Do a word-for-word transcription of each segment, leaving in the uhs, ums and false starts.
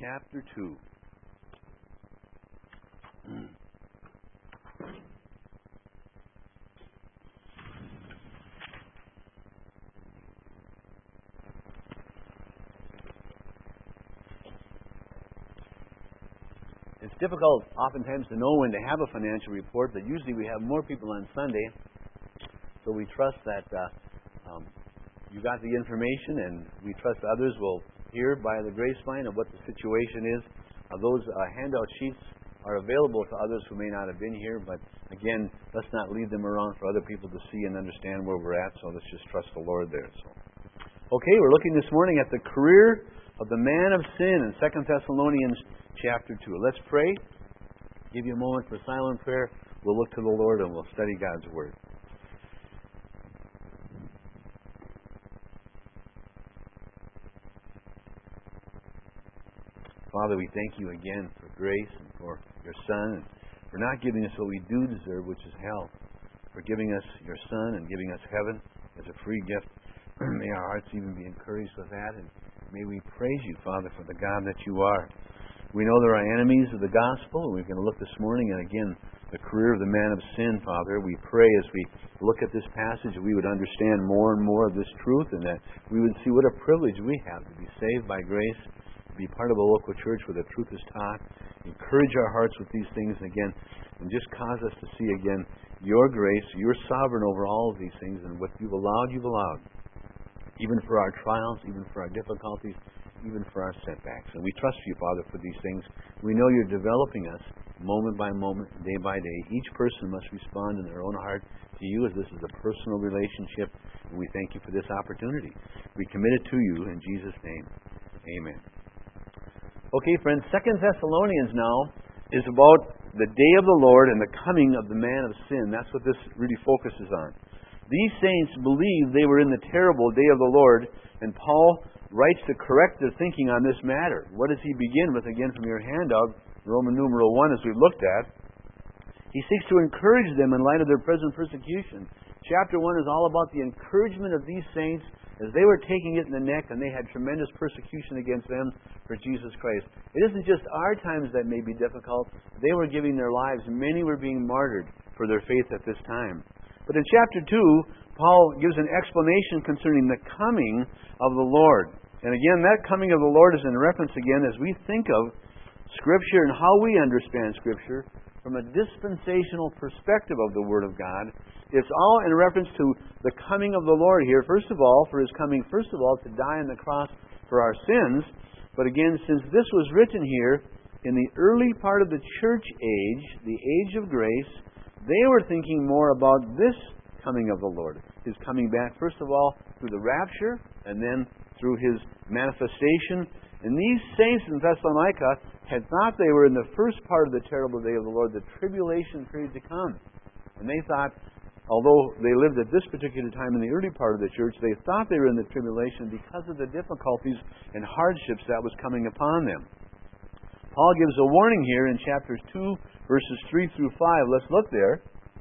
chapter two. It's difficult oftentimes to know when to have a financial report, but usually we have more people on Sunday, so we trust that uh, um, you got the information, and we trust others will hear by the grace line of what the situation is. Uh, those uh, handout sheets are available to others who may not have been here, but again, let's not leave them around for other people to see and understand where we're at, so let's just trust the Lord there. So, okay, we're looking this morning at the career of the man of sin in Second Thessalonians chapter two. Let's pray. Give you a moment for silent prayer. We'll look to the Lord and we'll study God's Word. Father, we thank you again for grace and for your Son, and for not giving us what we do deserve, which is hell, for giving us your Son and giving us heaven as a free gift. May our hearts even be encouraged with that, and may we praise you, Father, for the God that you are. We know there are enemies of the gospel, and we're going to look this morning at, again, the career of the man of sin, Father. We pray as we look at this passage that we would understand more and more of this truth, and that we would see what a privilege we have to be saved by grace, to be part of a local church where the truth is taught, encourage our hearts with these things again, and just cause us to see again your grace. You're sovereign over all of these things, and what you've allowed, you've allowed. Even for our trials, even for our difficulties, even for our setbacks. And we trust you, Father, for these things. We know you're developing us moment by moment, day by day. Each person must respond in their own heart to you as this is a personal relationship, and we thank you for this opportunity. We commit it to you in Jesus' name. Amen. Okay, friends, Second Thessalonians now is about the day of the Lord and the coming of the man of sin. That's what this really focuses on. These saints believed they were in the terrible day of the Lord, and Paul writes to correct their thinking on this matter. What does he begin with, again, from your handout, Roman numeral one, as we've looked at? He seeks to encourage them in light of their present persecution. Chapter one is all about the encouragement of these saints as they were taking it in the neck, and they had tremendous persecution against them for Jesus Christ. It isn't just our times that may be difficult. They were giving their lives. Many were being martyred for their faith at this time. But in chapter two, Paul gives an explanation concerning the coming of the Lord. And again, that coming of the Lord is in reference again as we think of Scripture and how we understand Scripture from a dispensational perspective of the Word of God. It's all in reference to the coming of the Lord here. First of all, for His coming, first of all, to die on the cross for our sins. But again, since this was written here in the early part of the church age, the age of grace, they were thinking more about this coming of the Lord. His coming back, first of all, through the rapture, and then through His manifestation. And these saints in Thessalonica had thought they were in the first part of the terrible day of the Lord, the tribulation period to come. And they thought, although they lived at this particular time in the early part of the church, they thought they were in the tribulation because of the difficulties and hardships that was coming upon them. Paul gives a warning here in chapters two, verses three through five. Let's look there.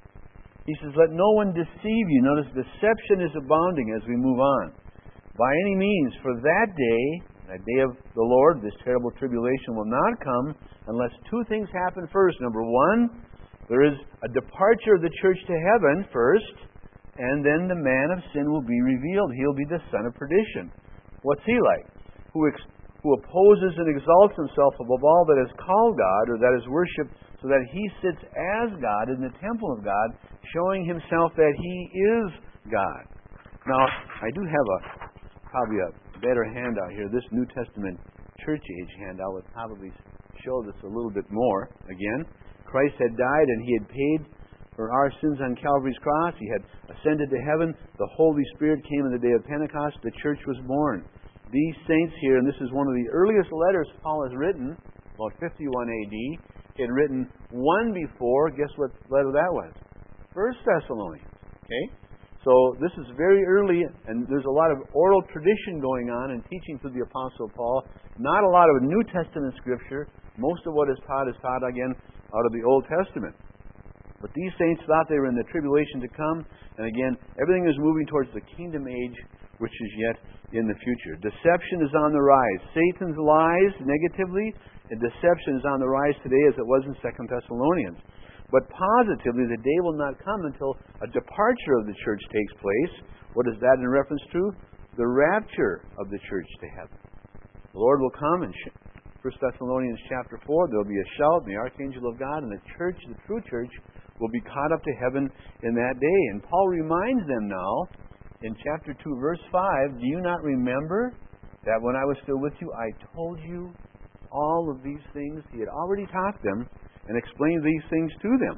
He says, let no one deceive you. Notice deception is abounding as we move on. By any means, for that day, that day of the Lord, this terrible tribulation will not come unless two things happen first. Number one, there is a departure of the church to heaven first, and then the man of sin will be revealed. He'll be the son of perdition. What's he like? Who ex- who opposes and exalts himself above all that is called God or that is worshipped, so that he sits as God in the temple of God, showing himself that he is God. Now, I do have a probably a better handout here. This New Testament church age handout would probably show this a little bit more. Again, Christ had died and He had paid for our sins on Calvary's cross. He had ascended to heaven. The Holy Spirit came in the day of Pentecost. The church was born. These saints here, and this is one of the earliest letters Paul has written, about fifty-one A D. He had written one before. Guess what letter that was? First Thessalonians. Okay? So this is very early, and there's a lot of oral tradition going on and teaching through the Apostle Paul. Not a lot of New Testament Scripture. Most of what is taught is taught, again, out of the Old Testament. But these saints thought they were in the tribulation to come, and again, everything is moving towards the kingdom age which is yet in the future. Deception is on the rise. Satan's lies negatively, and deception is on the rise today as it was in Second Thessalonians. But positively, the day will not come until a departure of the church takes place. What is that in reference to? The rapture of the church to heaven. The Lord will come in First Thessalonians chapter four. There will be a shout, and the archangel of God, and the church, the true church, will be caught up to heaven in that day. And Paul reminds them now in chapter two, verse five, do you not remember that when I was still with you, I told you all of these things? He had already taught them and explained these things to them.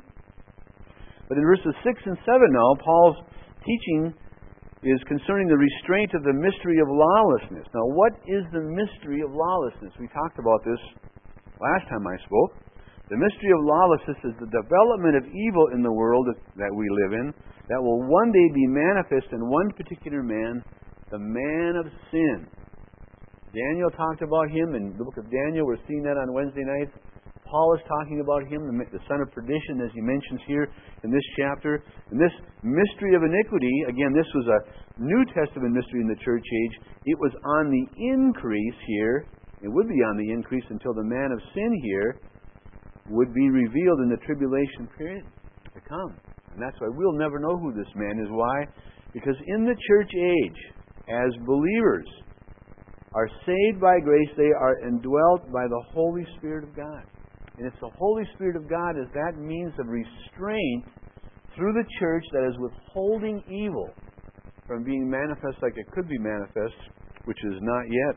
But in verses six and seven now, Paul's teaching is concerning the restraint of the mystery of lawlessness. Now, what is the mystery of lawlessness? We talked about this last time I spoke. The mystery of lawlessness is the development of evil in the world that we live in that will one day be manifest in one particular man, the man of sin. Daniel talked about him in the book of Daniel. We're seeing that on Wednesday nights. Paul is talking about him, the son of perdition, as he mentions here in this chapter. And this mystery of iniquity, again, this was a New Testament mystery in the church age. It was on the increase here. It would be on the increase until the man of sin here would be revealed in the tribulation period to come. And that's why we'll never know who this man is. Why? Because in the church age, as believers are saved by grace, they are indwelt by the Holy Spirit of God. And it's the Holy Spirit of God as that means of restraint through the church that is withholding evil from being manifest like it could be manifest, which is not yet.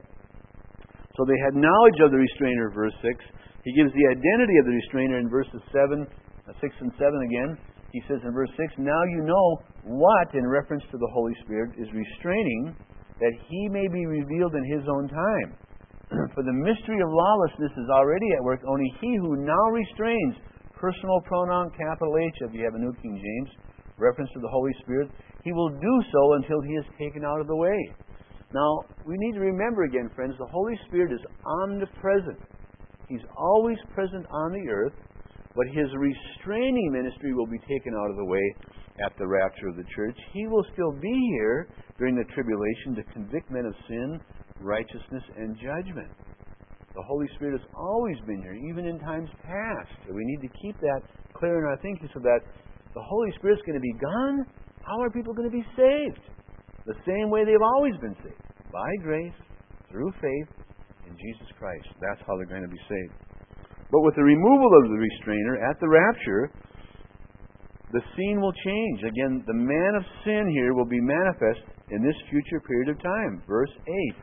So they had knowledge of the restrainer, verse six. He gives the identity of the restrainer in verses seven, six and seven again. He says in verse six, now you know what, in reference to the Holy Spirit, is restraining, that He may be revealed in His own time. For the mystery of lawlessness is already at work. Only he who now restrains, personal pronoun capital H if you have a New King James, reference to the Holy Spirit, he will do so until he is taken out of the way. Now, we need to remember again, friends, the Holy Spirit is omnipresent. He's always present on the earth, but His restraining ministry will be taken out of the way at the rapture of the church. He will still be here during the tribulation to convict men of sin, righteousness, and judgment. The Holy Spirit has always been here, even in times past. We need to keep that clear in our thinking so that the Holy Spirit's going to be gone. How are people going to be saved? The same way they've always been saved. By grace, through faith in Jesus Christ. That's how they're going to be saved. But with the removal of the restrainer at the rapture, the scene will change. Again, the man of sin here will be manifest in this future period of time. Verse eight.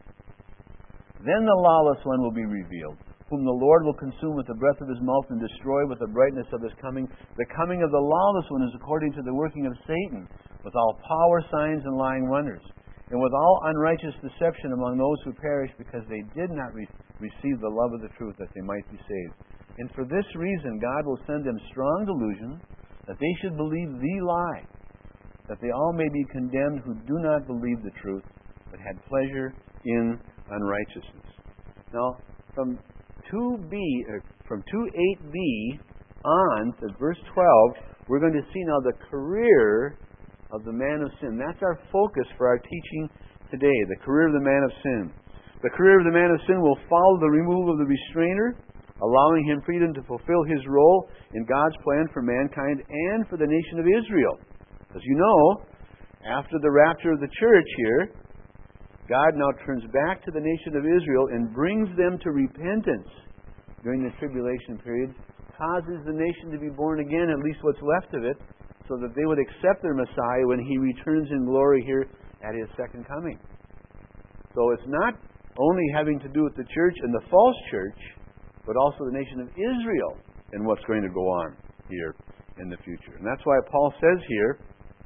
Then the lawless one will be revealed, whom the Lord will consume with the breath of His mouth and destroy with the brightness of His coming. The coming of the lawless one is according to the working of Satan, with all power, signs, and lying wonders, and with all unrighteous deception among those who perish, because they did not re- receive the love of the truth, that they might be saved. And for this reason God will send them strong delusion, that they should believe the lie, that they all may be condemned who do not believe the truth, but had pleasure in unrighteousness. Now, from two b, or from two eight b on to verse twelve, we're going to see now the career of the man of sin. That's our focus for our teaching today, the career of the man of sin. The career of the man of sin will follow the removal of the restrainer, allowing him freedom to fulfill his role in God's plan for mankind and for the nation of Israel. As you know, after the rapture of the church here, God now turns back to the nation of Israel and brings them to repentance during the tribulation period, causes the nation to be born again, at least what's left of it, so that they would accept their Messiah when He returns in glory here at His second coming. So it's not only having to do with the church and the false church, but also the nation of Israel and what's going to go on here in the future. And that's why Paul says here,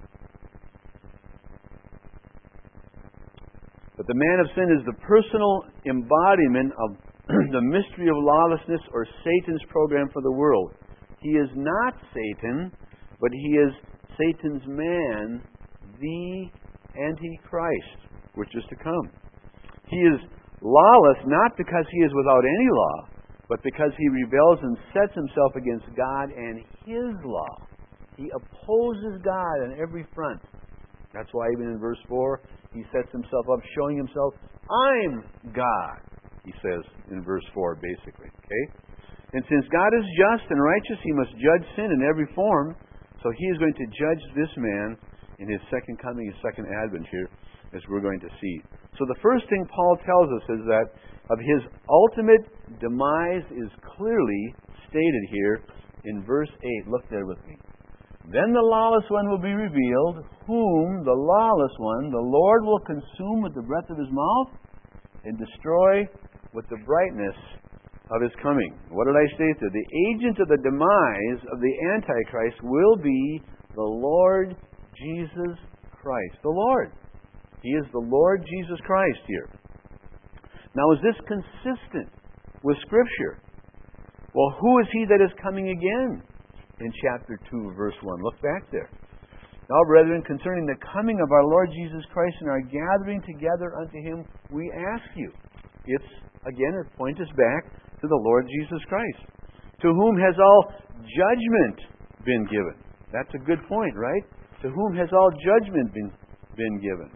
but the man of sin is the personal embodiment of the mystery of lawlessness, or Satan's program for the world. He is not Satan, but he is Satan's man, the Antichrist, which is to come. He is lawless not because he is without any law, but because he rebels and sets himself against God and His law. He opposes God on every front. That's why even in verse four, He sets himself up, showing himself, I'm God, he says in verse four, basically. Okay? And since God is just and righteous, he must judge sin in every form. So he is going to judge this man in his second coming, his second advent here, as we're going to see. So the first thing Paul tells us is that of his ultimate demise is clearly stated here in verse eight. Look there with me. Then the lawless one will be revealed, whom the lawless one, the Lord will consume with the breath of his mouth and destroy with the brightness of his coming. What did I state there? The agent of the demise of the Antichrist will be the Lord Jesus Christ. The Lord. He is the Lord Jesus Christ here. Now, is this consistent with Scripture? Well, who is he that is coming again? In chapter two, verse one. Look back there. Now, brethren, concerning the coming of our Lord Jesus Christ and our gathering together unto him, we ask you. It's, again, it points us back to the Lord Jesus Christ, to whom has all judgment been given. That's a good point, right? To whom has all judgment been, been given.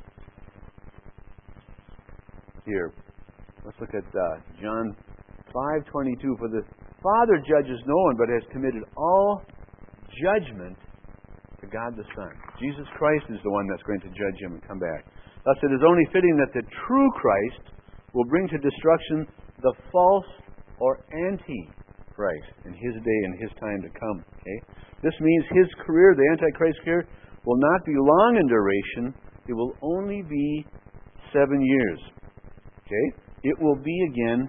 Here, let's look at uh, John five twenty-two. For the Father judges no one, but has committed all judgment to God the Son. Jesus Christ is the one that's going to judge him and come back. Thus it is only fitting that the true Christ will bring to destruction the false or anti-Christ in his day and his time to come. Okay? This means his career, the Antichrist career, will not be long in duration. It will only be seven years. Okay? It will be again.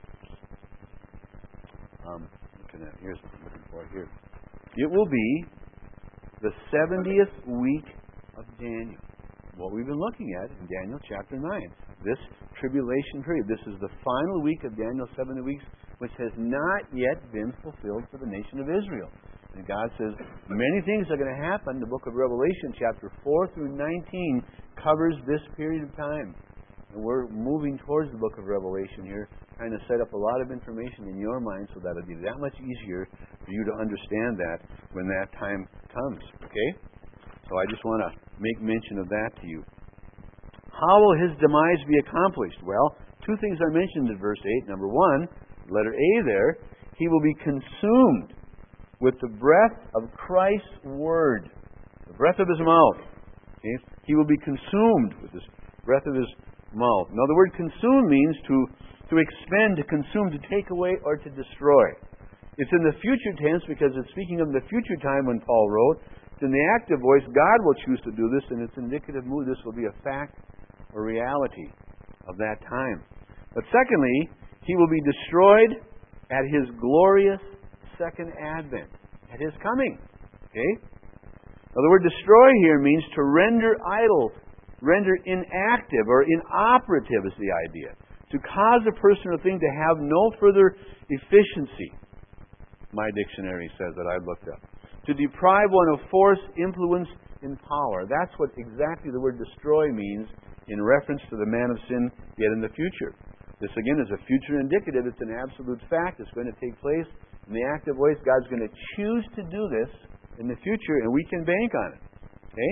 Um, looking at here's what I'm looking for here. It will be the seventieth week of Daniel. What we've been looking at in Daniel chapter nine. This tribulation period. This is the final week of Daniel's seventy weeks, which has not yet been fulfilled for the nation of Israel. And God says many things are going to happen. The book of Revelation, chapter four through nineteen, covers this period of time. And we're moving towards the book of Revelation here, trying to set up a lot of information in your mind so that it'll be that much easier for you to understand that when that time comes. Okay? So I just want to make mention of that to you. How will his demise be accomplished? Well, two things are mentioned in verse eight. Number one, letter A there, he will be consumed with the breath of Christ's word, the breath of his mouth. Okay? He will be consumed with this breath of his mouth. Now, the word consume means to, to expend, to consume, to take away, or to destroy. It's in the future tense because it's speaking of the future time when Paul wrote. It's in the active voice. God will choose to do this, and it's indicative mood. This will be a fact or reality of that time. But secondly, he will be destroyed at his glorious second advent, at his coming. Okay? Now, the word destroy here means to render idle, render inactive or inoperative is the idea. To cause a person or thing to have no further efficiency, my dictionary says that I've looked up. To deprive one of force, influence, and power. That's what exactly the word destroy means in reference to the man of sin yet in the future. This again is a future indicative. It's an absolute fact. It's going to take place in the active voice. God's going to choose to do this in the future, and we can bank on it. Okay?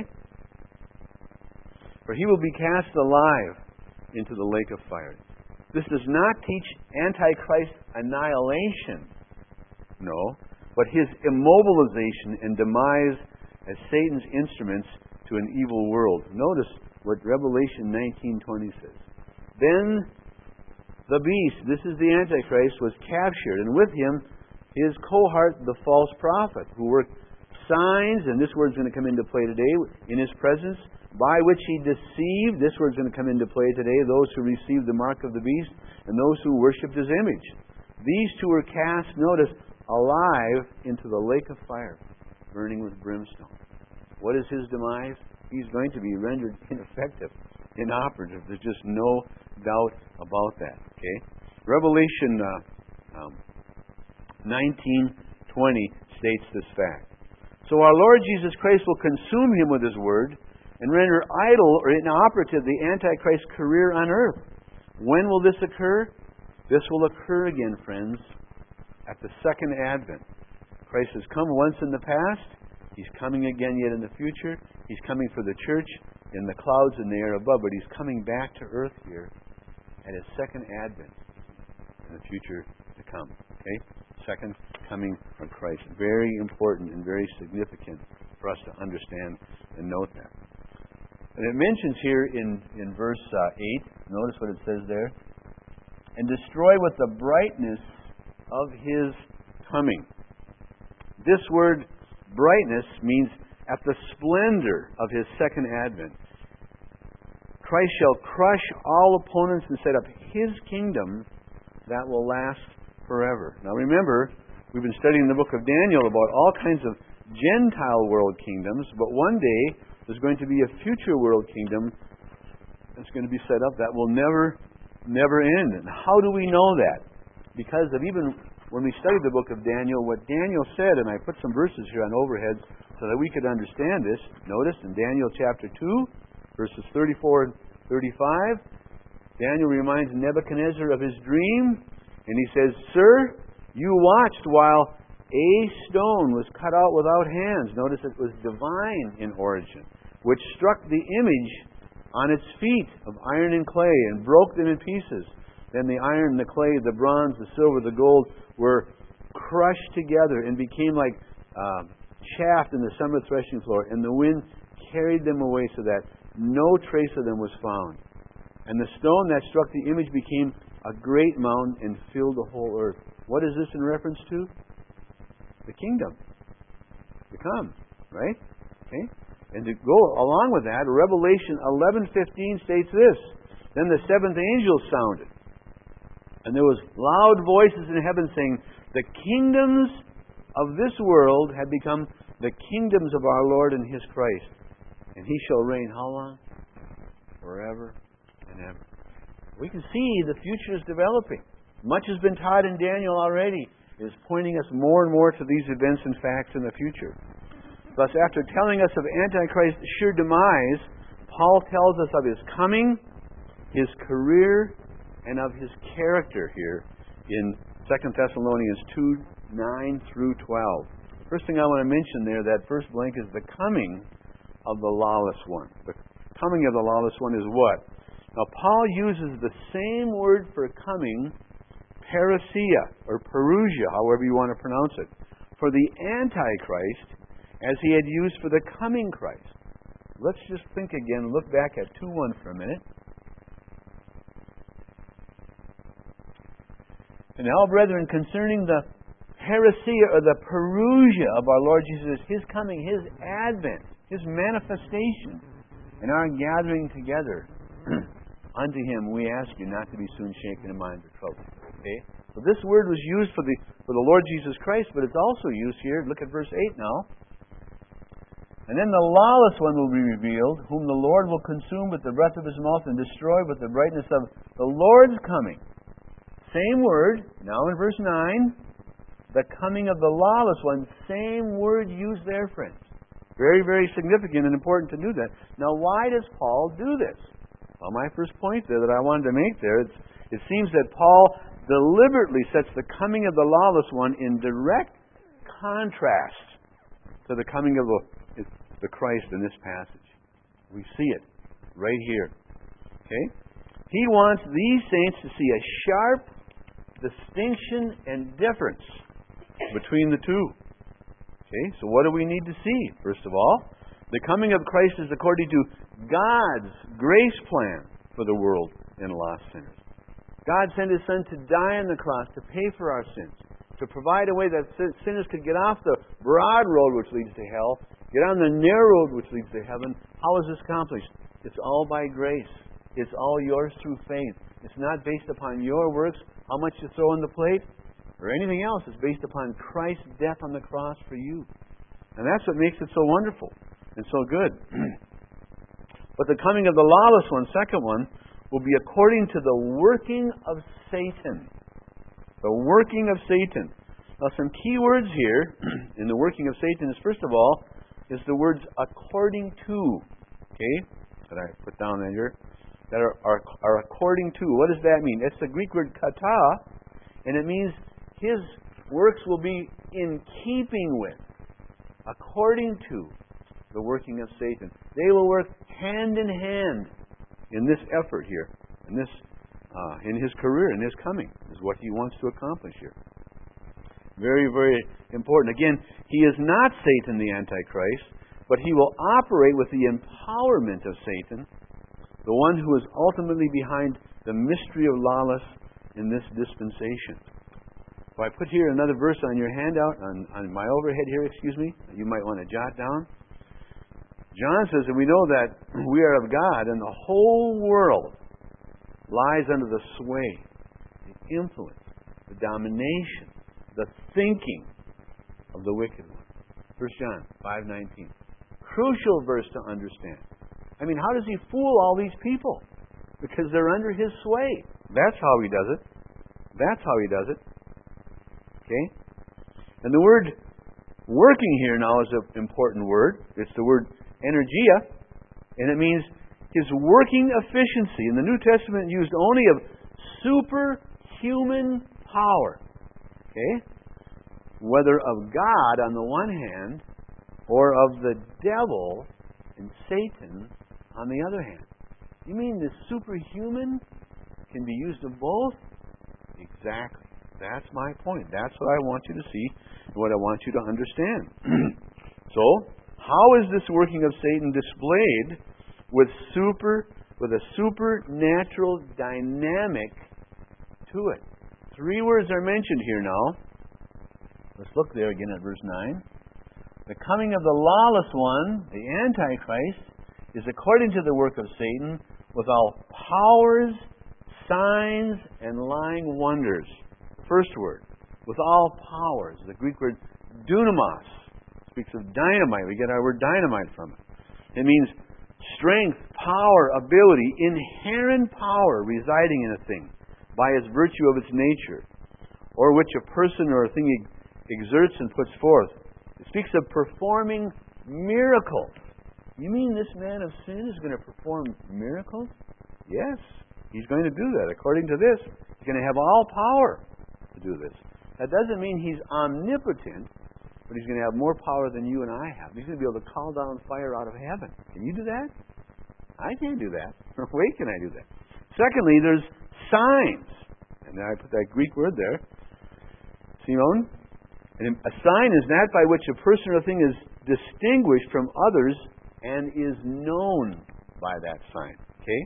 For he will be cast alive into the lake of fire. This does not teach Antichrist annihilation, no, but his immobilization and demise as Satan's instruments to an evil world. Notice what Revelation nineteen twenty says. Then the beast, this is the Antichrist, was captured, and with him his cohort, the false prophet, who worked signs, and this word's going to come into play today, in his presence, by which he deceived, this word's going to come into play today, those who received the mark of the beast and those who worshipped his image. These two were cast, notice, alive into the lake of fire, burning with brimstone. What is his demise? He's going to be rendered ineffective, inoperative. There's just no doubt about that. Okay, Revelation uh, um, nineteen twenty states this fact. So our Lord Jesus Christ will consume him with his word and render idle or inoperative the Antichrist career on earth. When will this occur? This will occur again, friends, at the second advent. Christ has come once in the past. He's coming again yet in the future. He's coming for the church. in the clouds in the air above, but He's coming back to earth here at His second advent in the future to come. Okay? Second coming of Christ. Very important and very significant for us to understand and note that. And it mentions here in, in verse uh, eight, notice what it says there, and destroy with the brightness of His coming. This word brightness means at the splendor of His second advent. Christ shall crush all opponents and set up His kingdom that will last forever. Now remember, we've been studying the book of Daniel about all kinds of Gentile world kingdoms, but one day there's going to be a future world kingdom that's going to be set up that will never, never end. And how do we know that? Because of even when we studied the book of Daniel, what Daniel said, and I put some verses here on overheads so that we could understand this. Notice in Daniel chapter two, verses thirty-four and thirty-five, Daniel reminds Nebuchadnezzar of his dream, and he says, Sir, you watched while a stone was cut out without hands. Notice it was divine in origin, which struck the image on its feet of iron and clay and broke them in pieces. Then the iron, the clay, the bronze, the silver, the gold were crushed together and became like um, chaff in the summer threshing floor, and the wind carried them away so that no trace of them was found. And the stone that struck the image became a great mountain and filled the whole earth. What is this in reference to? The kingdom to come, right? Okay? And to go along with that, Revelation eleven fifteen states this. Then the seventh angel sounded, and there was loud voices in heaven saying, the kingdoms of this world have become the kingdoms of our Lord and His Christ. And He shall reign how long? Forever and ever. We can see the future is developing. Much has been taught in Daniel already. It is pointing us more and more to these events and facts in the future. Thus, after telling us of Antichrist's sure demise, Paul tells us of his coming, his career, and of his character here in Second Thessalonians two, nine through twelve. First thing I want to mention there, that first blank, is the coming of the lawless one. The coming of the lawless one is what? Now, Paul uses the same word for coming, parousia, or parousia, however you want to pronounce it, for the Antichrist, as he had used for the coming Christ. Let's just think again, look back at two one for a minute. And now, brethren, concerning the parousia, or the parousia of our Lord Jesus, His coming, His advent, His manifestation, and our gathering together unto Him, we ask you not to be soon shaken in mind or troubled. Okay? So this word was used for the for the Lord Jesus Christ, but it's also used here. Look at verse eight now. And then the lawless one will be revealed, whom the Lord will consume with the breath of His mouth and destroy with the brightness of the Lord's coming. Same word, now in verse nine, the coming of the lawless one, same word used there, friends. Very, very significant and important to do that. Now, why does Paul do this? Well, my first point there that I wanted to make there, it's, it seems that Paul deliberately sets the coming of the lawless one in direct contrast to the coming of the, the Christ in this passage. We see it right here. Okay? He wants these saints to see a sharp distinction and difference between the two. Okay, so what do we need to see? First of all, the coming of Christ is according to God's grace plan for the world and lost sinners. God sent His Son to die on the cross to pay for our sins, to provide a way that sinners could get off the broad road which leads to hell, get on the narrow road which leads to heaven. How is this accomplished? It's all by grace. It's all yours through faith. It's not based upon your works, how much you throw on the plate, or anything else. It's based upon Christ's death on the cross for you. And that's what makes it so wonderful and so good. But the coming of the lawless one, second one, will be according to the working of Satan. The working of Satan. Now, some key words here in the working of Satan is, first of all, is the words according to. Okay? That I put down there. That are, are, are according to. What does that mean? It's the Greek word kata, and it means His works will be in keeping with, according to, the working of Satan. They will work hand in hand in this effort here, in this, uh, in his career, in his coming, is what he wants to accomplish here. Very, very important. Again, he is not Satan, the Antichrist, but he will operate with the empowerment of Satan, the one who is ultimately behind the mystery of lawless in this dispensation. If I put here another verse on your handout, on, on my overhead here, excuse me, you might want to jot down. John says that we know that we are of God, and the whole world lies under the sway, the influence, the domination, the thinking of the wicked one. First John five nineteen. Crucial verse to understand. I mean, how does he fool all these people? Because they're under his sway. That's how he does it. That's how he does it. Okay? And the word working here now is an important word. It's the word energia, and it means his working efficiency. In the New Testament, used only of superhuman power. Okay? Whether of God on the one hand, or of the devil and Satan on the other hand. You mean the superhuman can be used of both? Exactly. That's my point. That's what I want you to see and what I want you to understand. So, how is this working of Satan displayed with super with a supernatural dynamic to it? Three words are mentioned here now. Let's look there again at verse nine. The coming of the lawless one, the Antichrist, is according to the work of Satan with all powers, signs, and lying wonders. First word, with all powers. The Greek word dunamos speaks of dynamite. We get our word dynamite from it. It means strength, power, ability, inherent power residing in a thing by its virtue of its nature, or which a person or a thing exerts and puts forth. It speaks of performing miracles. You mean this man of sin is going to perform miracles? Yes, he's going to do that. According to this, he's going to have all power to do this. That doesn't mean he's omnipotent, but he's going to have more power than you and I have. He's going to be able to call down fire out of heaven. Can you do that? I can't do that. No way can I do that. Secondly, there's signs. And then I put that Greek word there. Simon. And a sign is that by which a person or thing is distinguished from others and is known by that sign. Okay?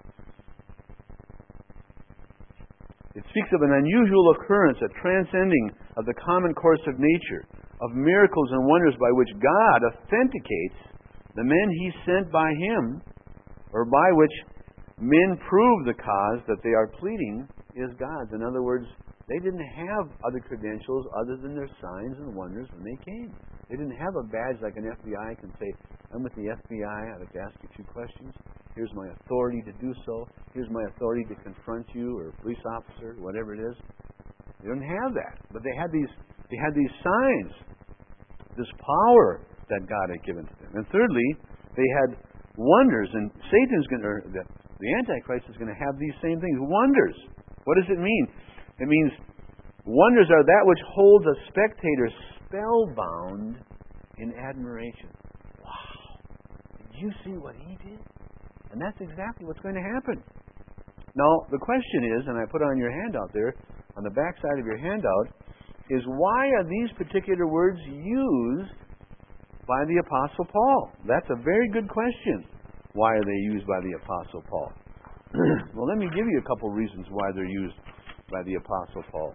It speaks of an unusual occurrence, a transcending of the common course of nature, of miracles and wonders by which God authenticates the men He sent by Him, or by which men prove the cause that they are pleading is God's. In other words, they didn't have other credentials other than their signs and wonders when they came. They didn't have a badge like an F B I can say, I'm with the F B I, I'd like to ask you a few questions. Here's my authority to do so. Here's my authority to confront you, or a police officer, whatever it is. They didn't have that. But they had these they had these signs, this power that God had given to them. And thirdly, they had wonders, and Satan's going to, the, the Antichrist is going to have these same things. Wonders. What does it mean? It means wonders are that which holds a spectator spellbound in admiration. Wow! Did you see what he did? And that's exactly what's going to happen. Now, the question is, and I put on your handout there, on the back side of your handout, is why are these particular words used by the Apostle Paul? That's a very good question. Why are they used by the Apostle Paul? Well, let me give you a couple reasons why they're used by the Apostle Paul.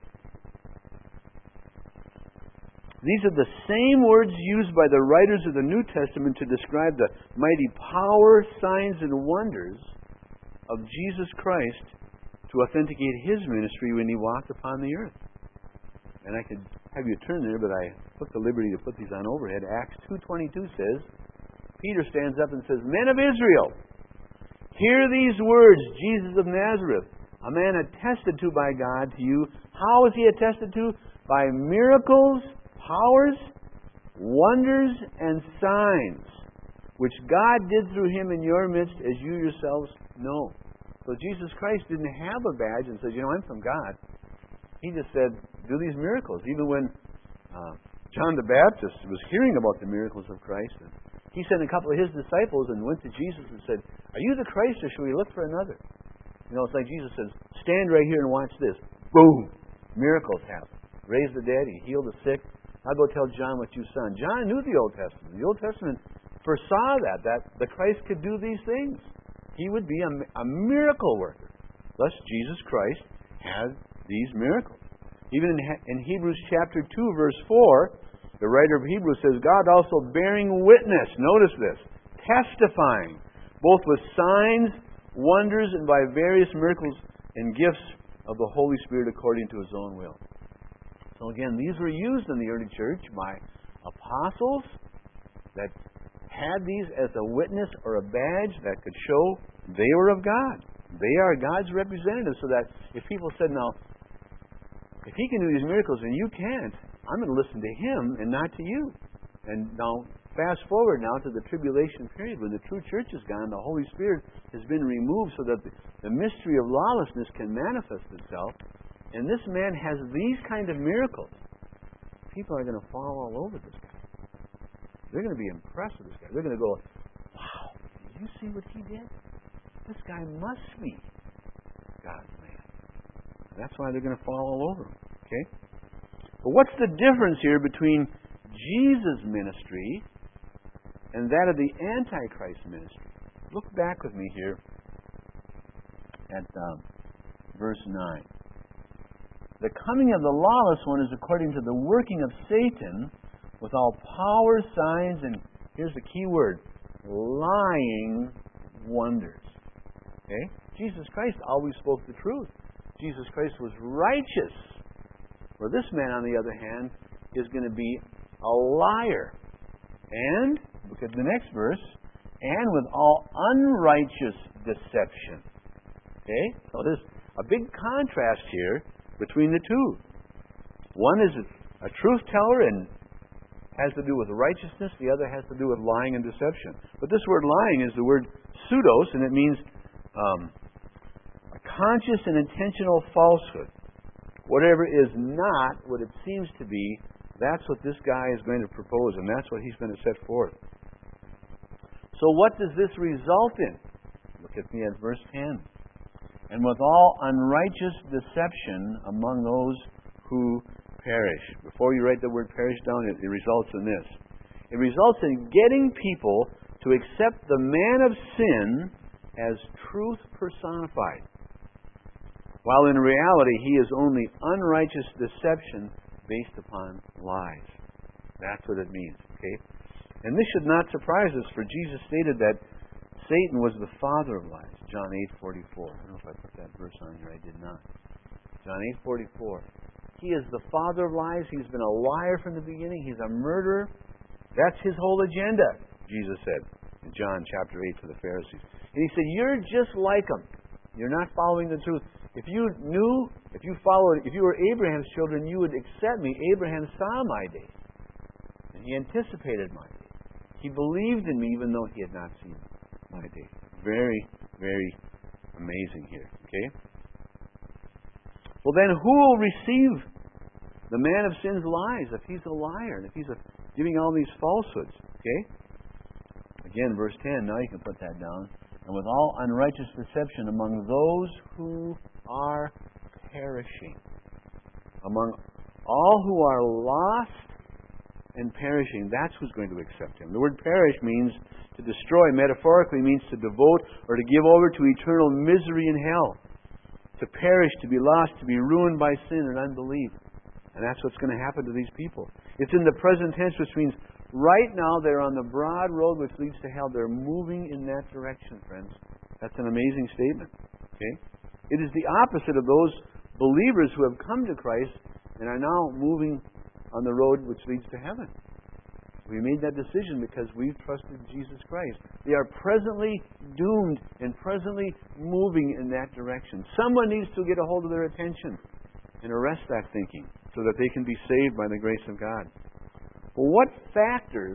These are the same words used by the writers of the New Testament to describe the mighty power, signs, and wonders of Jesus Christ to authenticate His ministry when He walked upon the earth. And I could have you turn there, but I took the liberty to put these on overhead. Acts two twenty-two says, Peter stands up and says, Men of Israel, hear these words, Jesus of Nazareth, a man attested to by God to you. How is He attested to? By miracles, powers, wonders, and signs, which God did through Him in your midst, as you yourselves know. So Jesus Christ didn't have a badge and says, you know, I'm from God. He just said, do these miracles. Even when uh, John the Baptist was hearing about the miracles of Christ, and He sent a couple of his disciples and went to Jesus and said, "Are you the Christ, or should we look for another?" You know, it's like Jesus says, "Stand right here and watch this." Boom! Miracles happen. Raised the dead. He healed the sick. I'll go tell John what you saw. John knew the Old Testament. The Old Testament foresaw that, that the Christ could do these things. He would be a, a miracle worker. Thus, Jesus Christ had these miracles. Even in, in Hebrews chapter two, verse four, the writer of Hebrews says, God also bearing witness, notice this, testifying, both with signs, wonders, and by various miracles and gifts of the Holy Spirit according to His own will. So again, these were used in the early church by apostles that had these as a witness or a badge that could show they were of God. They are God's representatives, so that if people said, now, if He can do these miracles and you can't, I'm going to listen to Him and not to you. And now, fast forward now to the tribulation period when the true church is gone, the Holy Spirit has been removed so that the, the mystery of lawlessness can manifest itself. And this man has these kind of miracles. People are going to fall all over this guy. They're going to be impressed with this guy. They're going to go, wow, did you see what he did? This guy must be God's man. And that's why they're going to fall all over him. Okay? But what's the difference here between Jesus' ministry and that of the Antichrist ministry? Look back with me here at um, verse nine. The coming of the lawless one is according to the working of Satan with all power, signs, and here's the key word, lying wonders. Okay? Jesus Christ always spoke the truth. Jesus Christ was righteous. Where this man, on the other hand, is going to be a liar. And, look at the next verse, and with all unrighteous deception. Okay? So there's a big contrast here between the two. One is a truth teller and has to do with righteousness. The other has to do with lying and deception. But this word lying is the word pseudos, and it means um, a conscious and intentional falsehood. Whatever is not what it seems to be, that's what this guy is going to propose, and that's what he's going to set forth. So what does this result in? Look at me at verse ten. And with all unrighteous deception among those who perish. Before you write the word perish down, it, it results in this. It results in getting people to accept the man of sin as truth personified, while in reality he is only unrighteous deception based upon lies. That's what it means. Okay? And this should not surprise us, for Jesus stated that Satan was the father of lies. John eight forty-four. I don't know if I put that verse on here. I did not. John eight forty-four. He is the father of lies. He's been a liar from the beginning. He's a murderer. That's his whole agenda, Jesus said in John chapter eight to the Pharisees. And he said, you're just like him. You're not following the truth. If you knew, if you followed, if you were Abraham's children, you would accept me. Abraham saw my day. And he anticipated my day. He believed in me even though he had not seen my day. Very, very amazing here. Okay? Well then, who will receive the man of sin's lies if he's a liar and if he's a, giving all these falsehoods? Okay? Again, verse ten, now you can put that down. And with all unrighteous deception among those who are perishing. Among all who are lost and perishing, that's who's going to accept Him. The word perish means to destroy. Metaphorically means to devote or to give over to eternal misery in hell. To perish, to be lost, to be ruined by sin and unbelief. And that's what's going to happen to these people. It's in the present tense, which means right now they're on the broad road which leads to hell. They're moving in that direction, friends. That's an amazing statement. Okay? It is the opposite of those believers who have come to Christ and are now moving on the road which leads to heaven. We made that decision because we've trusted Jesus Christ. They are presently doomed and presently moving in that direction. Someone needs to get a hold of their attention and arrest that thinking so that they can be saved by the grace of God. Well, what factors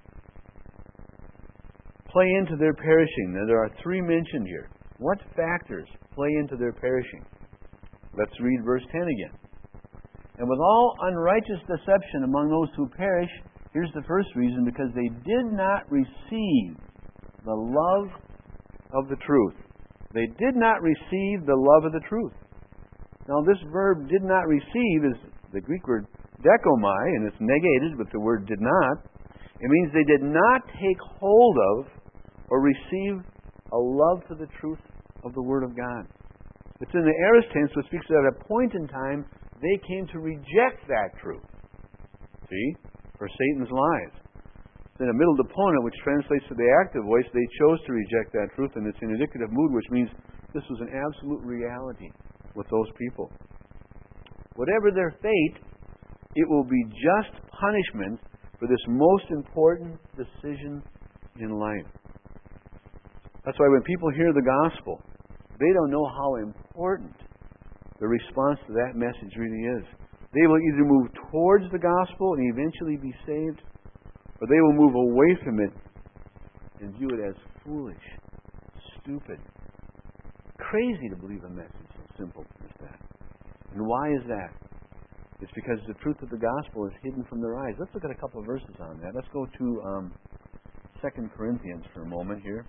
play into their perishing? Now, there are three mentioned here. What factors play into their perishing? Let's read verse ten again. And with all unrighteous deception among those who perish, Here's the first reason: because they did not receive the love of the truth. They did not receive the love of the truth. Now, this verb "did not receive" is the Greek word dekomai, and it's negated with the word "did not." It means they did not take hold of or receive a love for the truth of the Word of God. It's in the aorist tense, which speaks that at a point in time they came to reject that truth. See? For Satan's lies. Then a middle deponent, which translates to the active voice, they chose to reject that truth, and it's in indicative mood, which means this was an absolute reality with those people. Whatever their fate, it will be just punishment for this most important decision in life. That's why when people hear the gospel, they don't know how important the response to that message really is. They will either move towards the gospel and eventually be saved, or they will move away from it and view it as foolish, stupid, crazy to believe a message so simple as that. And why is that? It's because the truth of the gospel is hidden from their eyes. Let's look at a couple of verses on that. Let's go to um, Second Corinthians for a moment here.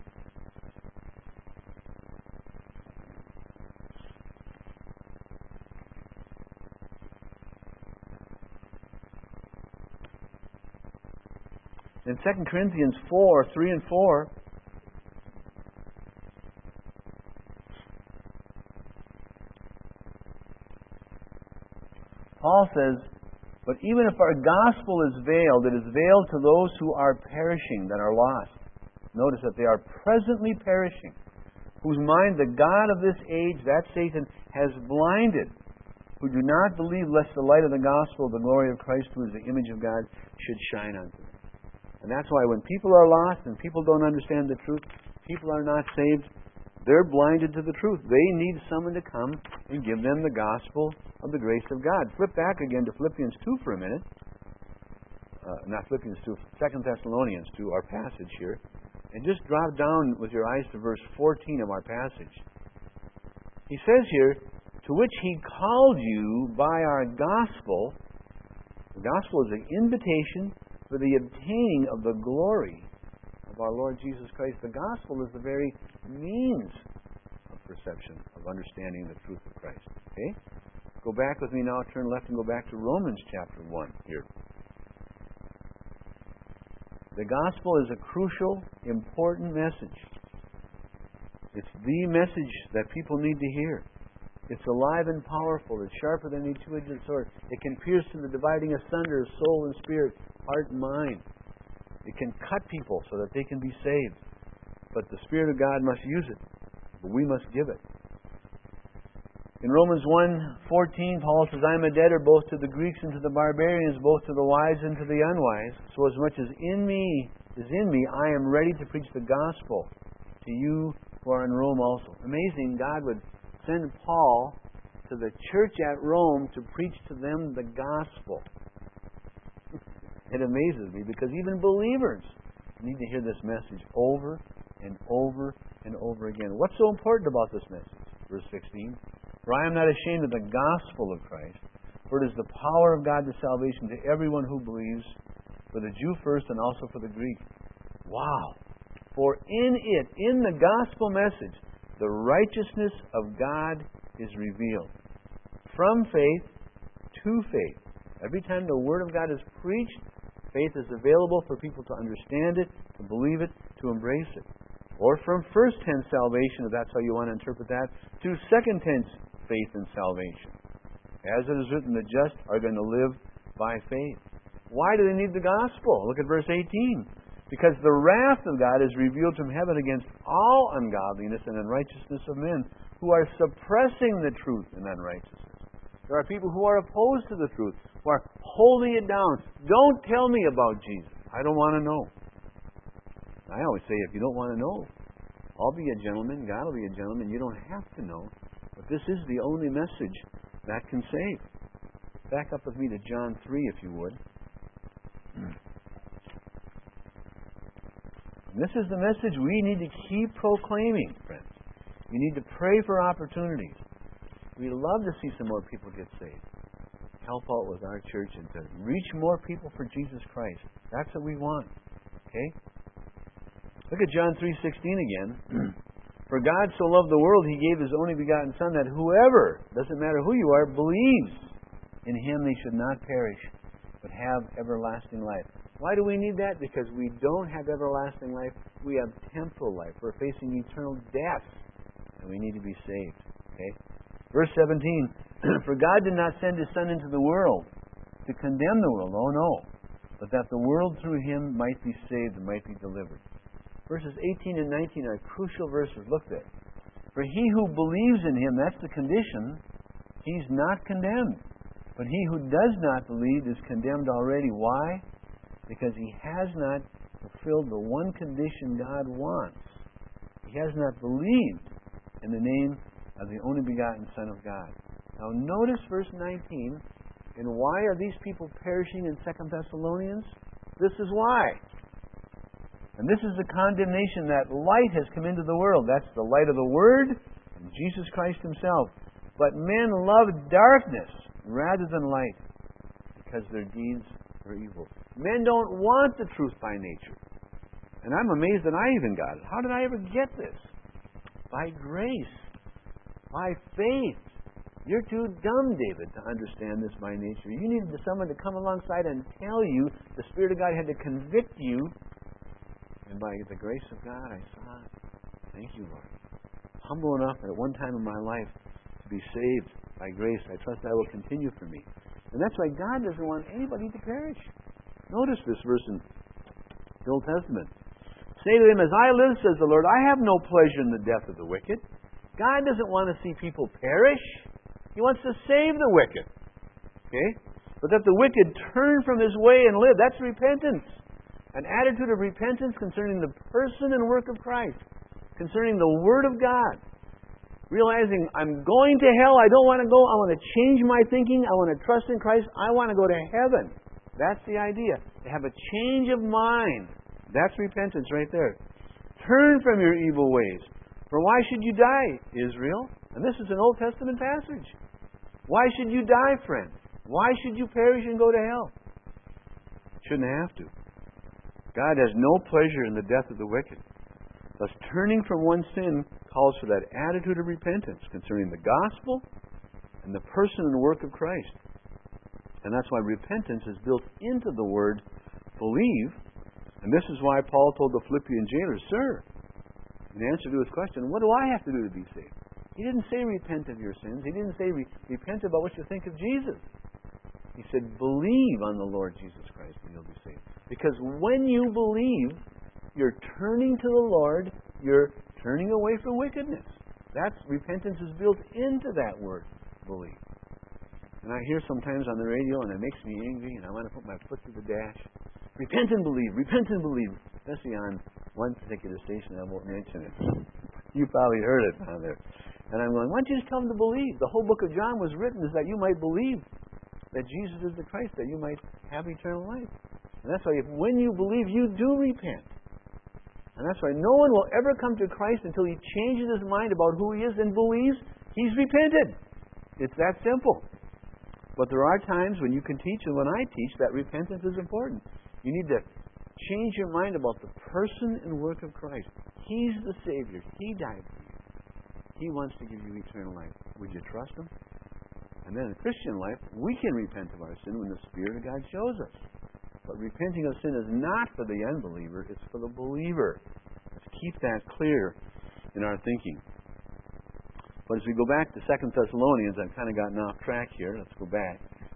In Second Corinthians four, three and four, Paul says, "But even if our gospel is veiled, it is veiled to those who are perishing, that are lost." Notice that they are presently perishing, whose mind the God of this age, that Satan, has blinded, who do not believe lest the light of the gospel of the glory of Christ, who is the image of God, should shine unto them. And that's why when people are lost and people don't understand the truth, people are not saved, they're blinded to the truth. They need someone to come and give them the gospel of the grace of God. Flip back again to Philippians two for a minute. Uh, not Philippians two, Second Thessalonians two, our passage here. And just drop down with your eyes to verse fourteen of our passage. He says here, "To which He called you by our gospel." The gospel is an invitation for the obtaining of the glory of our Lord Jesus Christ. The gospel is the very means of perception, of understanding the truth of Christ. Okay? Go back with me now, turn left and go back to Romans chapter one here. The gospel is a crucial, important message. It's the message that people need to hear. It's alive and powerful. It's sharper than any two-edged sword. It can pierce to the dividing asunder of soul and spirit, heart and mind. It can cut people so that they can be saved. But the Spirit of God must use it. But we must give it. In Romans one fourteen, Paul says, "I am a debtor both to the Greeks and to the barbarians, both to the wise and to the unwise. So as much as in me is in me, I am ready to preach the gospel to you who are in Rome also." Amazing, God would send Paul to the church at Rome to preach to them the gospel. It amazes me because even believers need to hear this message over and over and over again. What's so important about this message? Verse sixteen, "For I am not ashamed of the gospel of Christ, for it is the power of God to salvation to everyone who believes, for the Jew first and also for the Greek." Wow! "For in it, in the gospel message, the righteousness of God is revealed, from faith to faith." Every time the Word of God is preached, faith is available for people to understand it, to believe it, to embrace it. Or from first tense salvation, if that's how you want to interpret that, to second tense faith and salvation. As it is written, the just are going to live by faith. Why do they need the gospel? Look at verse eighteen. "Because the wrath of God is revealed from heaven against all ungodliness and unrighteousness of men, who are suppressing the truth in unrighteousness." There are people who are opposed to the truth, who are holding it down. Don't tell me about Jesus. I don't want to know. I always say, if you don't want to know, I'll be a gentleman, God will be a gentleman. You don't have to know. But this is the only message that can save. Back up with me to John three, if you would. And this is the message we need to keep proclaiming, friends. We need to pray for opportunities. We'd love to see some more people get saved. help out with our church and to reach more people for Jesus Christ. That's what we want. Okay? Look at John three sixteen again. For God so loved the world, He gave His only begotten Son, that whoever, doesn't matter who you are, believes in Him, they should not perish, but have everlasting life. Why do we need that? Because we don't have everlasting life. We have temporal life. We're facing eternal death, and we need to be saved. Okay? Verse seventeen. For God did not send His Son into the world to condemn the world. Oh no. But that the world through Him might be saved and might be delivered. Verses eighteen and nineteen are crucial verses. Look there. For he who believes in Him, that's the condition, he's not condemned. But he who does not believe is condemned already. Why? Because he has not fulfilled the one condition God wants. He has not believed in the name of the only begotten Son of God. Now notice verse nineteen. And why are these people perishing in Second Thessalonians? This is why. And this is the condemnation that light has come into the world. That's the light of the Word and Jesus Christ Himself. But men love darkness rather than light because their deeds are evil. Men don't want the truth by nature. And I'm amazed that I even got it. How did I ever get this? By grace. By faith. You're too dumb, David, to understand this by nature. You needed someone to come alongside and tell you. The Spirit of God had to convict you. And by the grace of God, I saw it. Thank you, Lord. Humble enough at one time in my life to be saved by grace. I trust that will continue for me. And that's why God doesn't want anybody to perish. Notice this verse in the Old Testament. Say to them, as I live, says the Lord, I have no pleasure in the death of the wicked. God doesn't want to see people perish. He wants to save the wicked. Okay? But that the wicked turn from his way and live. That's repentance. An attitude of repentance concerning the person and work of Christ. Concerning the Word of God. Realizing I'm going to hell. I don't want to go. I want to change my thinking. I want to trust in Christ. I want to go to heaven. That's the idea. To have a change of mind. That's repentance right there. Turn from your evil ways. For why should you die, Israel? And this is an Old Testament passage. Why should you die, friend? Why should you perish and go to hell? Shouldn't have to. God has no pleasure in the death of the wicked. Thus, turning from one's sin calls for that attitude of repentance concerning the gospel and the person and work of Christ. And that's why repentance is built into the word believe. And this is why Paul told the Philippian jailer, Sir, in answer to his question, what do I have to do to be saved? He didn't say repent of your sins. He didn't say re- repent about what you think of Jesus. He said believe on the Lord Jesus Christ and you'll be saved. Because when you believe, you're turning to the Lord. You're turning away from wickedness. That's repentance is built into that word, believe. And I hear sometimes on the radio and it makes me angry and I want to put my foot to the dash. Repent and believe. Repent and believe. Especially on one particular station. I won't mention it. You probably heard it on there. And I'm going, why don't you just tell them to believe? The whole book of John was written is that you might believe that Jesus is the Christ, that you might have eternal life. And that's why if, when you believe, you do repent. And that's why no one will ever come to Christ until he changes his mind about who he is and believes he's repented. It's that simple. But there are times when you can teach, and when I teach, that repentance is important. You need to change your mind about the person and work of Christ. He's the Savior. He died for you. He wants to give you eternal life. Would you trust Him? And then in Christian life, we can repent of our sin when the Spirit of God shows us. But repenting of sin is not for the unbeliever, it's for the believer. Let's keep that clear in our thinking. But as we go back to Second Thessalonians, I've kind of gotten off track here. Let's go back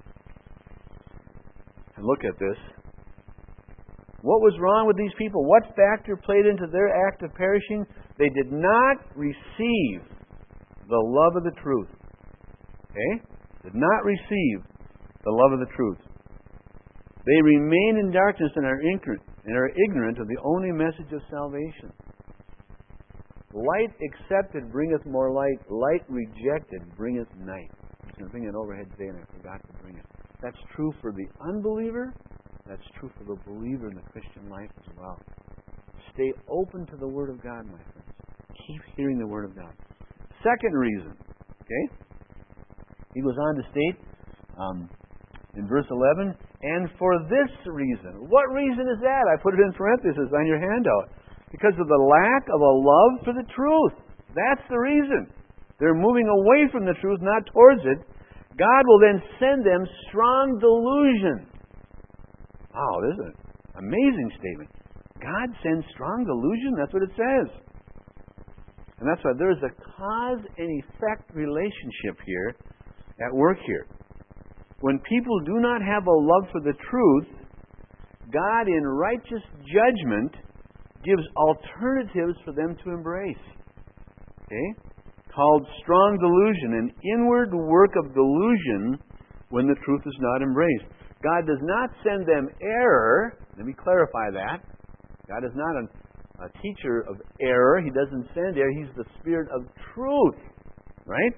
and look at this. What was wrong with these people? What factor played into their act of perishing? They did not receive the love of the truth. Okay? Did not receive the love of the truth. They remain in darkness and are ignorant, and are ignorant of the only message of salvation. Light accepted bringeth more light. Light rejected bringeth night. I was going to bring it overhead today and I forgot to bring it. That's true for the unbeliever. That's true for the believer in the Christian life as well. Stay open to the Word of God, my friends. Keep hearing the Word of God. Second reason, okay? He goes on to state, um, in verse eleven, and for this reason. What reason is that? I put it in parentheses on your handout. Because of the lack of a love for the truth. That's the reason. They're moving away from the truth, not towards it. God will then send them strong delusion. Wow, this is an amazing statement. God sends strong delusion? That's what it says. And that's why there's a cause and effect relationship here, at work here. When people do not have a love for the truth, God in righteous judgment gives alternatives for them to embrace. Okay? Called strong delusion, an inward work of delusion when the truth is not embraced. God does not send them error. Let me clarify that. God is not an, a teacher of error. He doesn't send error. He's the Spirit of truth. Right?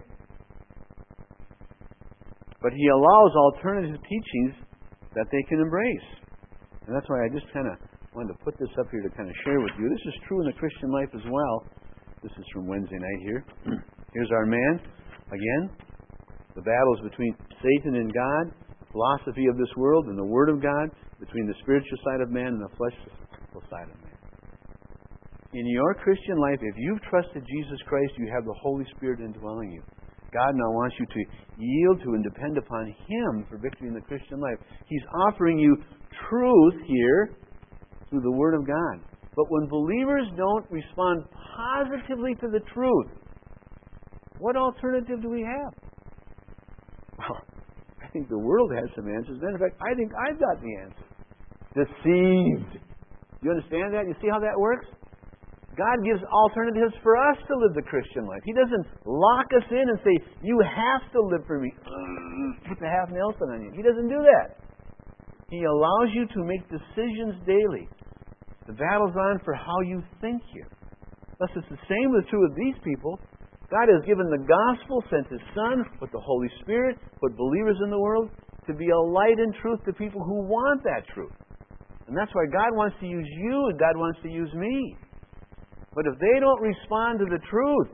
But He allows alternative teachings that they can embrace. And that's why I just kind of wanted to put this up here to kind of share with you. This is true in the Christian life as well. This is from Wednesday night here. Here's our man. Again, the battles between Satan and God, the philosophy of this world and the Word of God, between the spiritual side of man and the fleshly side of man. In your Christian life, if you've trusted Jesus Christ, you have the Holy Spirit indwelling you. God now wants you to yield to and depend upon Him for victory in the Christian life. He's offering you truth here through the Word of God. But when believers don't respond positively to the truth, what alternative do we have? Well, I think the world has some answers. Matter of fact, I think I've got the answer. Deceived. Do you understand that? You see how that works? God gives alternatives for us to live the Christian life. He doesn't lock us in and say, you have to live for me. Put the half Nelson on you. He doesn't do that. He allows you to make decisions daily. The battle's on for how you think here. Thus, it's the same with true of these people. God has given the gospel, sent His Son with the Holy Spirit, put believers in the world to be a light and truth to people who want that truth. And that's why God wants to use you and God wants to use me. But if they don't respond to the truth,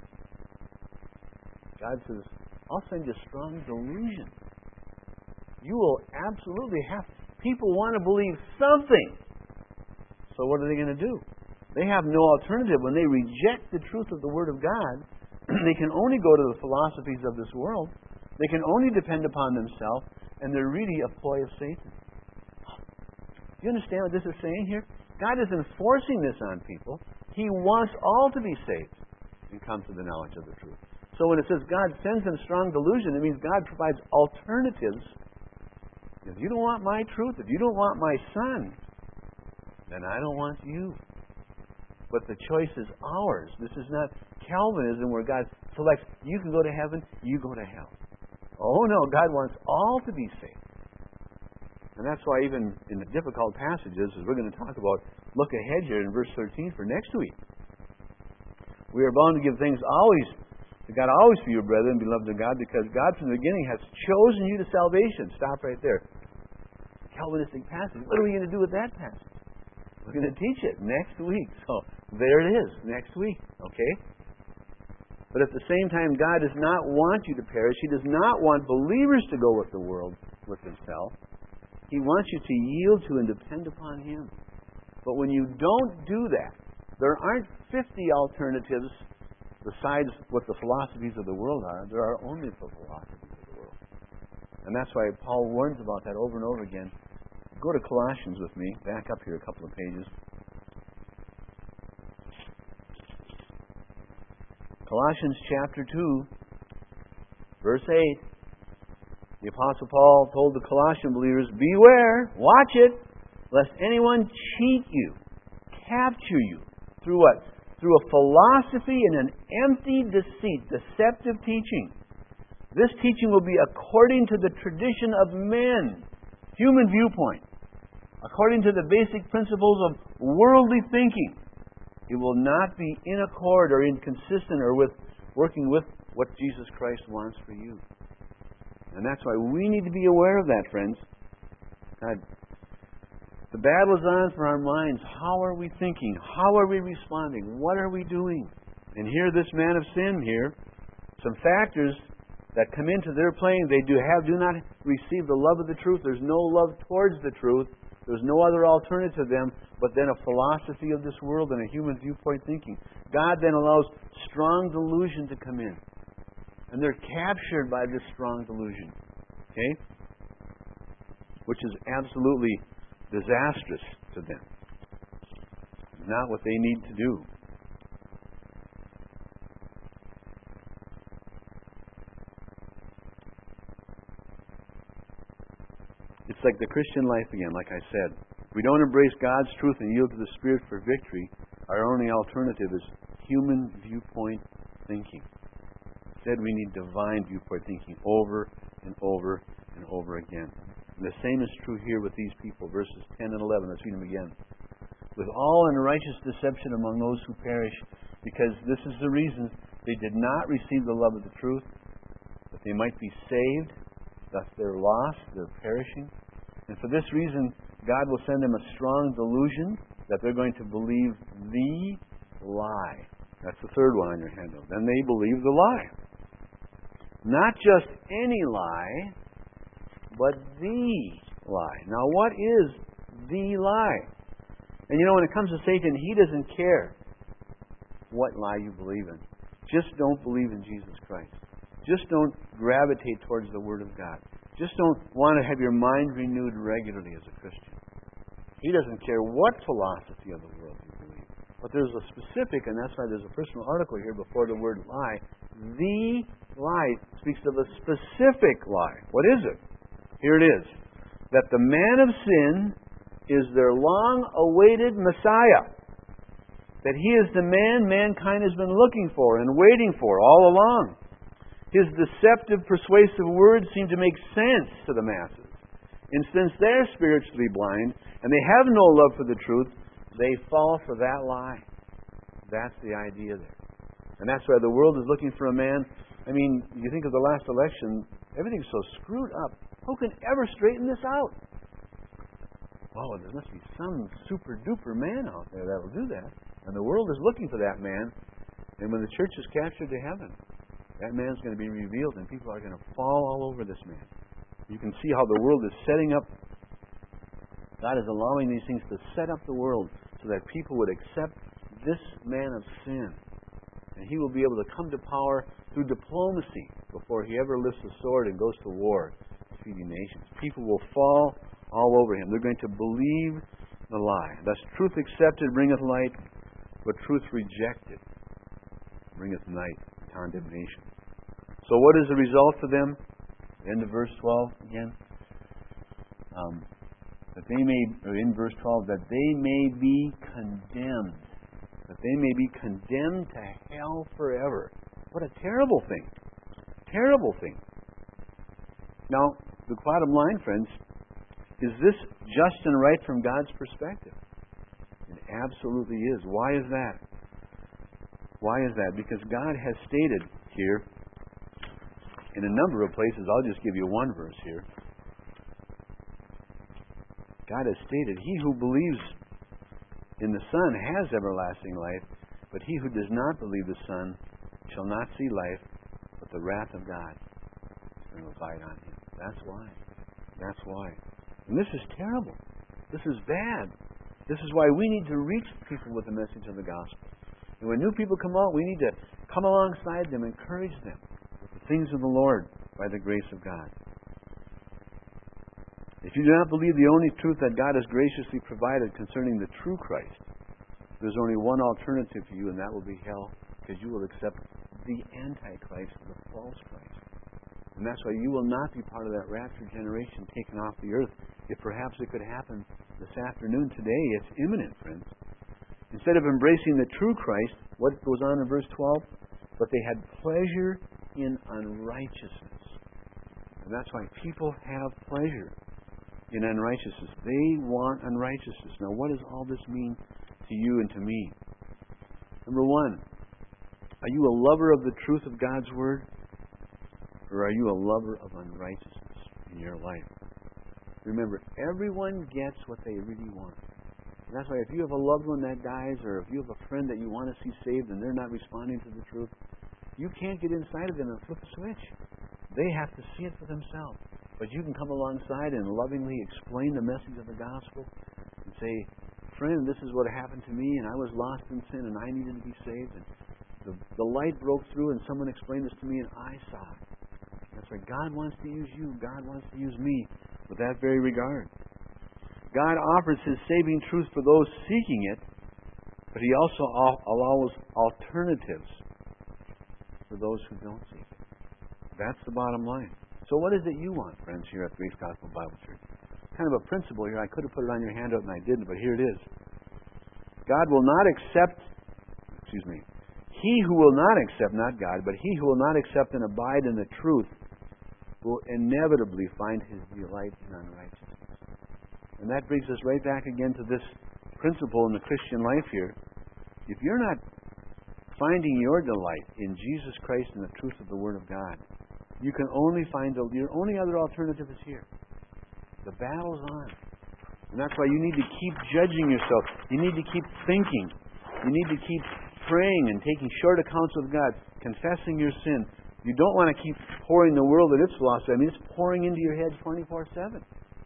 God says, I'll send you strong delusion. You will absolutely have... People want to believe something. So what are they going to do? They have no alternative. When they reject the truth of the Word of God, they can only go to the philosophies of this world. They can only depend upon themselves, and they're really a ploy of Satan. Do you understand what this is saying here? God isn't forcing this on people. He wants all to be saved and come to the knowledge of the truth. So when it says God sends them strong delusion, it means God provides alternatives. If you don't want my truth, if you don't want my Son, then I don't want you. But the choice is ours. This is not Calvinism where God selects, you can go to heaven, you go to hell. Oh no, God wants all to be saved. And that's why even in the difficult passages, as we're going to talk about, look ahead here in verse thirteen for next week. We are bound to give things always to God, always for you, brethren, beloved of God, because God from the beginning has chosen you to salvation. Stop right there. Calvinistic passage. What are we going to do with that passage? We're going to teach it next week. So there it is, next week. Okay? But at the same time, God does not want you to perish. He does not want believers to go with the world, with themselves. He wants you to yield to and depend upon Him. But when you don't do that, there aren't fifty alternatives besides what the philosophies of the world are. There are only the philosophies of the world. And that's why Paul warns about that over and over again. Go to Colossians with me. Back up here a couple of pages. Colossians chapter two, verse eight. The Apostle Paul told the Colossian believers, beware, watch it, lest anyone cheat you, capture you. Through what? Through a philosophy and an empty deceit, deceptive teaching. This teaching will be according to the tradition of men, human viewpoint, according to the basic principles of worldly thinking. It will not be in accord or inconsistent or with working with what Jesus Christ wants for you. And that's why we need to be aware of that, friends. God, the battle is on for our minds. How are we thinking? How are we responding? What are we doing? And here, this man of sin here, some factors that come into their playing, they do have do not receive the love of the truth. There's no love towards the truth. There's no other alternative to them but then a philosophy of this world and a human viewpoint thinking. God then allows strong delusion to come in. And they're captured by this strong delusion. Okay? Which is absolutely disastrous to them. Not what they need to do. It's like the Christian life again, like I said. If we don't embrace God's truth and yield to the Spirit for victory, our only alternative is human viewpoint thinking. Instead, we need divine viewpoint thinking over and over and over again. And the same is true here with these people, verses ten and eleven. Let's read them again. With all unrighteous deception among those who perish, because this is the reason they did not receive the love of the truth, that they might be saved. Thus they're lost, they're perishing. And for this reason, God will send them a strong delusion that they're going to believe the lie. That's the third one on your handout. Then they believe the lie. Not just any lie, but the lie. Now what is the lie? And you know, when it comes to Satan, he doesn't care what lie you believe in. Just don't believe in Jesus Christ. Just don't gravitate towards the Word of God. Just don't want to have your mind renewed regularly as a Christian. He doesn't care what philosophy of the world you believe. But there's a specific, and that's why there's a personal article here before the word lie. The lie speaks of a specific lie. What is it? Here it is. That the man of sin is their long-awaited Messiah. That he is the man mankind has been looking for and waiting for all along. His deceptive, persuasive words seem to make sense to the masses. And since they're spiritually blind and they have no love for the truth, they fall for that lie. That's the idea there. And that's why the world is looking for a man. I mean, you think of the last election, everything's so screwed up. Who can ever straighten this out? Well, there must be some super-duper man out there that will do that. And the world is looking for that man. And when the church is captured to heaven, that man's going to be revealed and people are going to fall all over this man. You can see how the world is setting up. God is allowing these things to set up the world so that people would accept this man of sin. And he will be able to come to power through diplomacy before he ever lifts a sword and goes to war, defeating nations. People will fall all over him. They're going to believe the lie. Thus, truth accepted bringeth light, but truth rejected bringeth night, condemnation. So what is the result for them? End of verse twelve again. Um, that they may, or in verse twelve, that they may be condemned. That they may be condemned to hell forever. What a terrible thing. Terrible thing. Now, the bottom line, friends, is this just and right from God's perspective? It absolutely is. Why is that? Why is that? Because God has stated here, in a number of places, I'll just give you one verse here. God has stated, he who believes in the Son has everlasting life, but he who does not believe the Son shall not see life, but the wrath of God is going to abide on him. That's why. That's why. And this is terrible. This is bad. This is why we need to reach people with the message of the gospel. And when new people come out, we need to come alongside them, encourage them with the things of the Lord by the grace of God. If you do not believe the only truth that God has graciously provided concerning the true Christ, there's only one alternative for you, and that will be hell, because you will accept the Antichrist, the false Christ. And that's why you will not be part of that rapture generation taken off the earth. If perhaps it could happen this afternoon, today, it's imminent, friends. Instead of embracing the true Christ, what goes on in verse twelve? But they had pleasure in unrighteousness. And that's why people have pleasure in unrighteousness. They want unrighteousness. Now, what does all this mean to you and to me? Number one, are you a lover of the truth of God's Word? Or are you a lover of unrighteousness in your life? Remember, everyone gets what they really want. And that's why if you have a loved one that dies, or if you have a friend that you want to see saved and they're not responding to the truth, you can't get inside of them and flip a switch. They have to see it for themselves. But you can come alongside and lovingly explain the message of the gospel and say, friend, this is what happened to me, and I was lost in sin, and I needed to be saved. And the, the light broke through, and someone explained this to me, and I saw it. That's why God wants to use you. God wants to use me with that very regard. God offers His saving truth for those seeking it, but He also allows alternatives for those who don't seek it. That's the bottom line. So what is it you want, friends, here at Grace Gospel Bible Church? Kind of a principle here. I could have put it on your handout and I didn't, but here it is. God will not accept, excuse me, he who will not accept, not God, but he who will not accept and abide in the truth will inevitably find his delight in unrighteousness. And that brings us right back again to this principle in the Christian life here. If you're not finding your delight in Jesus Christ and the truth of the Word of God, you can only find, the, your only other alternative is here. The battle's on. And that's why you need to keep judging yourself. You need to keep thinking. You need to keep praying and taking short accounts with God, confessing your sin. You don't want to keep pouring the world at its philosophy. I mean, it's pouring into your head twenty-four seven.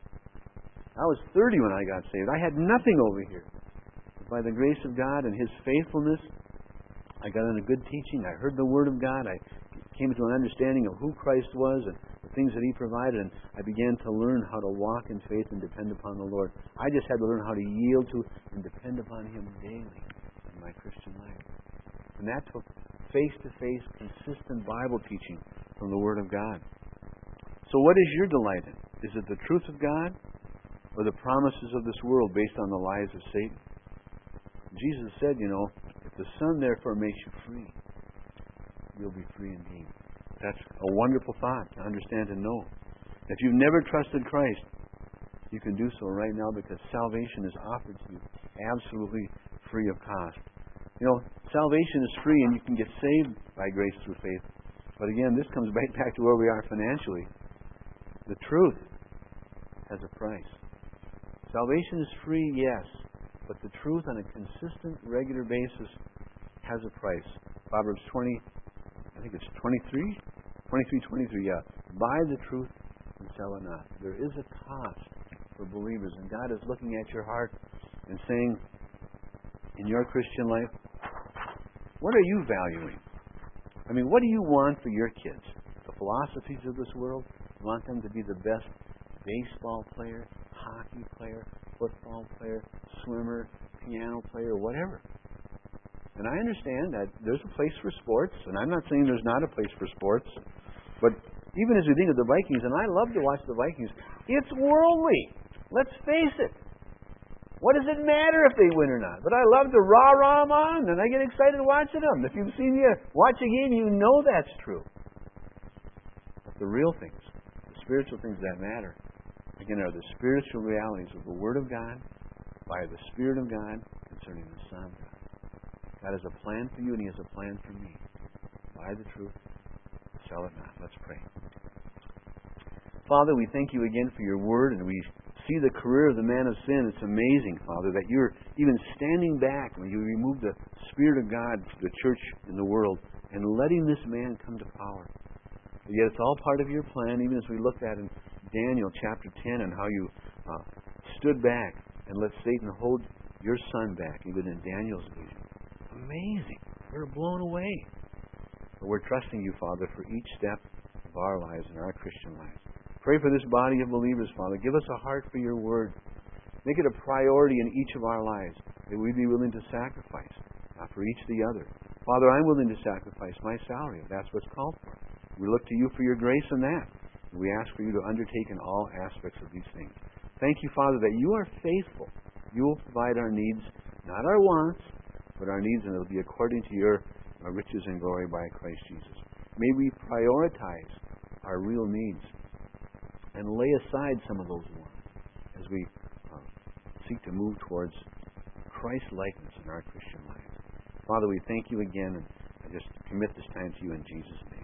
I was thirty when I got saved. I had nothing over here. But by the grace of God and His faithfulness, I got into good teaching. I heard the Word of God. I came to an understanding of who Christ was and the things that He provided, and I began to learn how to walk in faith and depend upon the Lord. I just had to learn how to yield to and depend upon Him daily in my Christian life. And that took face-to-face, consistent Bible teaching from the Word of God. So what is your delight in? Is it the truth of God or the promises of this world based on the lies of Satan? Jesus said, you know, if the Son therefore makes you free, you'll be free indeed. That's a wonderful thought to understand and know. If you've never trusted Christ, you can do so right now because salvation is offered to you absolutely free of cost. You know, salvation is free and you can get saved by grace through faith. But again, this comes right back to where we are financially. The truth has a price. Salvation is free, yes, but the truth on a consistent, regular basis has a price. Proverbs twenty, I think it's twenty-three? twenty-three, twenty-three, yeah. Buy the truth and sell it not. There is a cost for believers, and God is looking at your heart and saying, in your Christian life, what are you valuing? I mean, what do you want for your kids? The philosophies of this world? You want them to be the best baseball player, hockey player, football player, swimmer, piano player, whatever. And I understand that there's a place for sports, and I'm not saying there's not a place for sports, but even as we think of the Vikings, and I love to watch the Vikings, it's worldly. Let's face it. What does it matter if they win or not? But I love to rah-rah them on, and I get excited watching them. If you've seen me watch a game, you know that's true. But the real things, the spiritual things that matter, again, are the spiritual realities of the Word of God by the Spirit of God concerning the Son of God. God has a plan for you, and He has a plan for me. Buy the truth, sell it not. Let's pray. Father, we thank you again for your Word, and we see the career of the man of sin. It's amazing, Father, that you're even standing back when you remove the Spirit of God from the church in the world and letting this man come to power. But yet it's all part of your plan, even as we looked at in Daniel chapter ten and how you uh, stood back and let Satan hold your son back, even in Daniel's vision. Amazing. We're blown away. But we're trusting you, Father, for each step of our lives and our Christian lives. Pray for this body of believers, Father. Give us a heart for your word. Make it a priority in each of our lives that we be willing to sacrifice, not for each the other. Father, I'm willing to sacrifice my salary if that's what's called for. We look to you for your grace in that. We ask for you to undertake in all aspects of these things. Thank you, Father, that you are faithful. You will provide our needs, not our wants, but our needs, and it will be according to your riches and glory by Christ Jesus. May we prioritize our real needs and lay aside some of those wants as we uh, seek to move towards Christ-likeness in our Christian lives. Father, we thank you again, and I just commit this time to you in Jesus' name.